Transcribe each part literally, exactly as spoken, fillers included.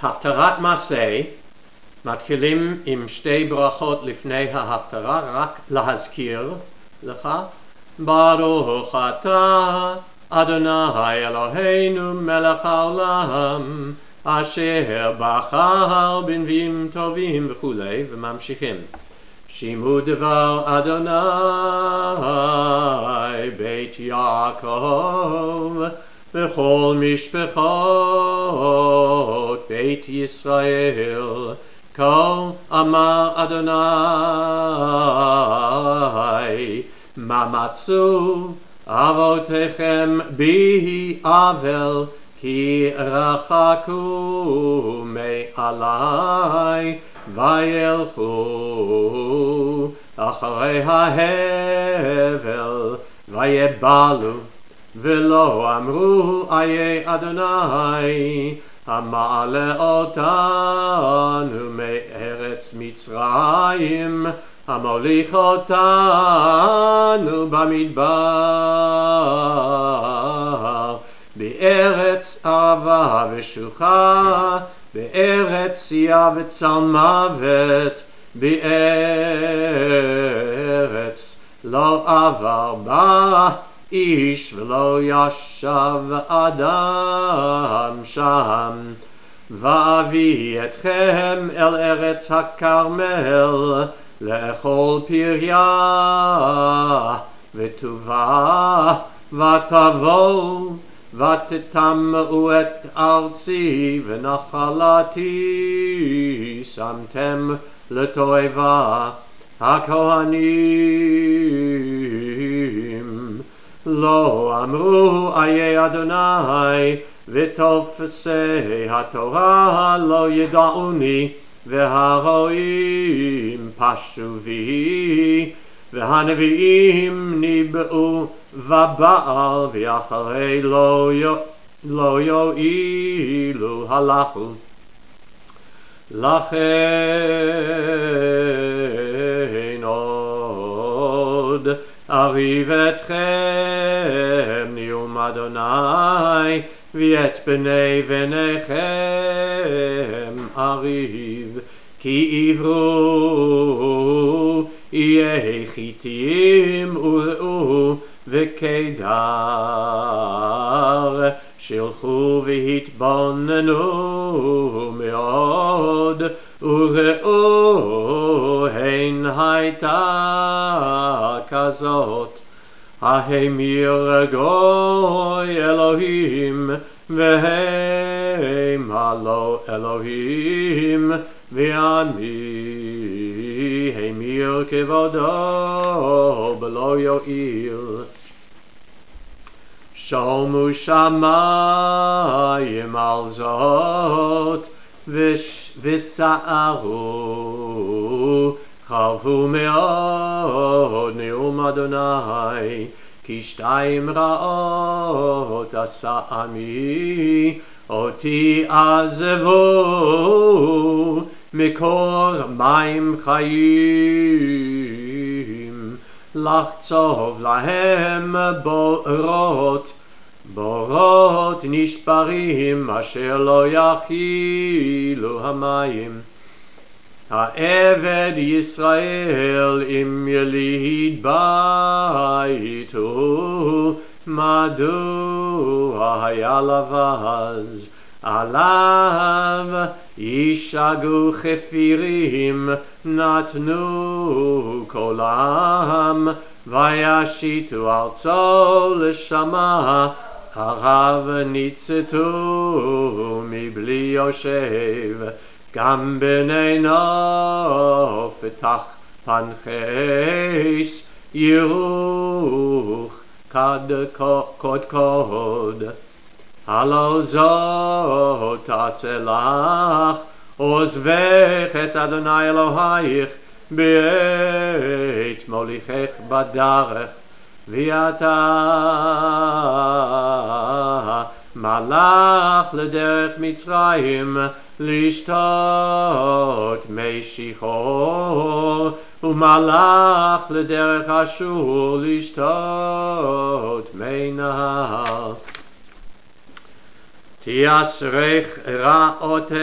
הפטרת מעשה, מתחילים עם שתי ברכות לפני ההפטרה, רק להזכיר לך. ברוך אתה, אדוני אלוהינו מלך העולם, אשר בחר בנביאים טובים וכולי, וממשיכים. שימו דבר אדוני בית יעקב וכל משפחות בית ישראל, כה אמר אדוני, מה מצאו אבותיכם בי עוול, כי רחקו מעלי וילכו אחרי ההבל ויבלו, ולא אמרו איה אדוני המעלה אותנו מארץ מצרים, המוליך אותנו במדבר, בארץ ערבה ושוחה, בארץ צייה וצל מוות, בארץ לא עבר בה איש ולא ישב אדם שם. ואביא אתכם אל ארץ הכרמל, לאכול פריה וטובה, ותבואו ותטמאו את ארצי ונחלתי שמתם לתועבה. הכהנים לא אמרו איה אדוני, ותופסי התורה לא ידעוני, והרועים פשו בי, והנביאים ניבאו ובעל, ואחרי לא, לא יועילו הלכו. לכן עוד אריב אתכם נאום אדוני, ואת בני בניכם אריב, כי עברו יהי חיתים וראו וקדר, שילכו והתבוננו מאוד, וראו הן הייתה כזאת. ההמיר גוי אלוהים, והם הלא אלוהים, ואני המיר כבודו בלא יועיל. שומו שמיים על זאת, וסערו, חרבו מאוד נאום אדוני, כי שתיים רעות עשה עמי, אותי עזבו מקור מים חיים, לחצוב להם בורות, בורות נשברים אשר לא יכילו המים. העבד ישראל אם יליד בית הוא, מדוע היה לבז עליו, ישגו חפירים נתנו קולם, וישיתו ארצו לשמה, הרב ניצתו מבלי יושב, גם בני נוף תחפנחס ירוך קודקוד. הלא זאת תעשה לך, עוזבך את אדוני אלוהיך בעת מוליכך בדרך, ואתה מלך לדרך מצרים לשתות מי שיחור, ומלך לדרך אשור לשתות מי נהר. תיאסרך רעותך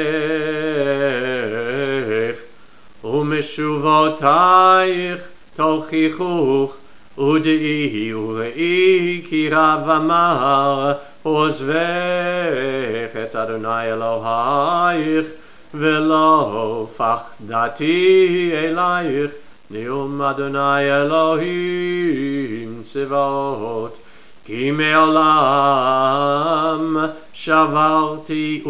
ומשובותייך תוכיחוך ודעי וראי כי רב אמר עוזבך את אדוני אלוהיך ולא פחדתי אלייך נאום אדוני אלוהים צבאות כי מעולם שברתי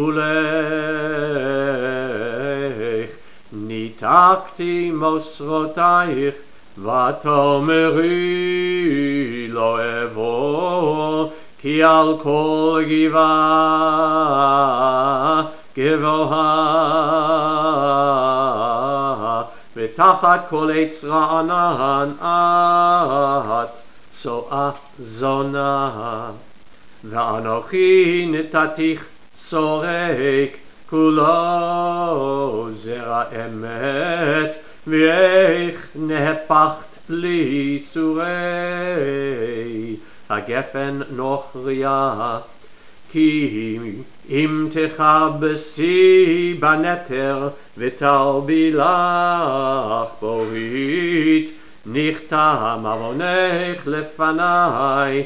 עולך ניתקתי מוסרותייך ותאמרי לא אבוא כי על כל גבעה גבוהה ותחת כל עץ רענן את צואה זונה ואנוכי נתתיך שורק כולו זרע אמת ואיך נהפכת לי סורי הגפן נוכריה כי אם תכבסי בנתר ותרבי לך בורית נכתם עוונך לפני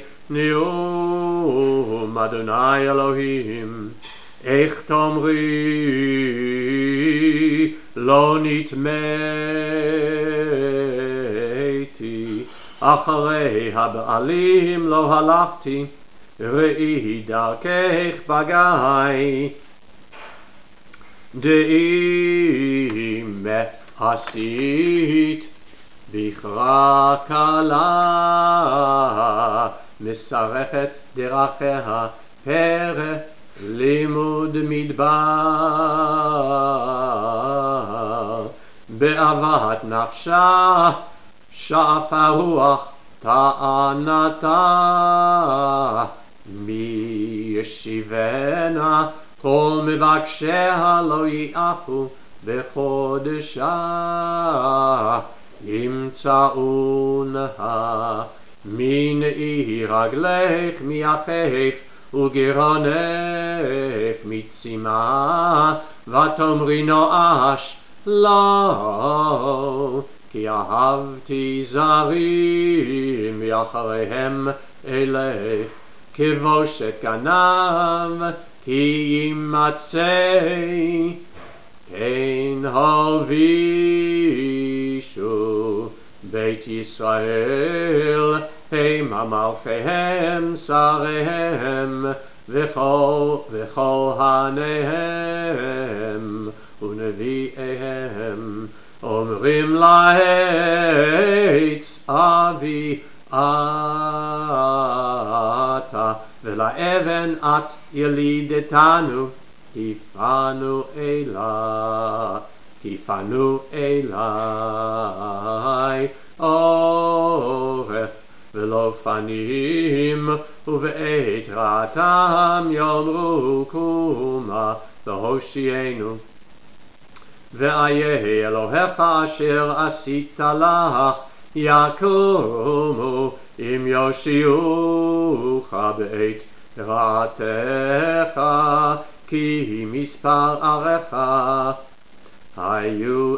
נאום אדוני אלוהים איך תאמרי לא נטמאתי אחרי הבעלים לא הלכתי ראי דרכך בגיא דעי מה עשית בכרה קלה משרכת דרכיה פרא לימוד מדבר באהבת נפשה שאפה רוח טענתה מי ישיבנה כל מבקשיה לא יעפו בחודשה ימצאונה מנעי רגלך מיחף וגרונך מצימה ותאמרי נואש לא כי אהבתי זרים ואחריהם אלך כבושת גנב כי ימצא כן הובישו בית ישראל המה מלכיהם שריהם וכל וכהניהם ונביאיהם אומרים לעץ אבי אתה ולאבן את ילידתנו כיפנו אלי כיפנו אלי עורף ולא פנים ובעת רעתם יאמרו קומה להושיענו ואיה אלוהיך אשר עשית לך יקומו אם יושיעוך בעת רעתך כי מספר עריך היו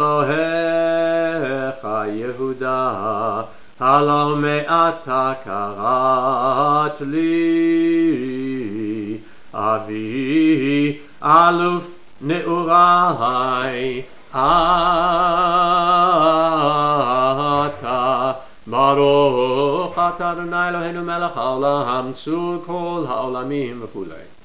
אלוהיך יהודה הלא מעתה קראת לי אבי אלוף נעורי אתה ברוך אתה אדוני אלוהינו מלך העולם צור כל העולמים וכולי